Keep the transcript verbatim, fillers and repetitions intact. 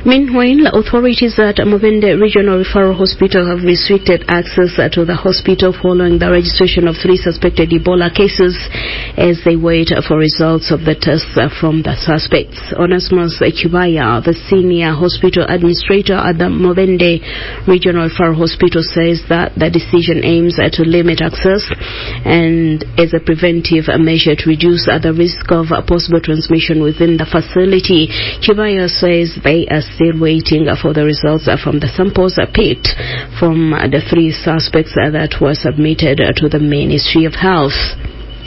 Meanwhile, authorities at Mubende Regional Referral Hospital have restricted access to the hospital following the registration of three suspected Ebola cases as they wait for results of the tests from the suspects. Onesmus Kibaya, the senior hospital administrator at the Mubende Regional Referral Hospital, says that the decision aims to limit access and as a preventive measure to reduce the risk of possible transmission within the facility. Kibaya says they are still waiting for the results from the samples picked from the three suspects that were submitted to the Ministry of Health.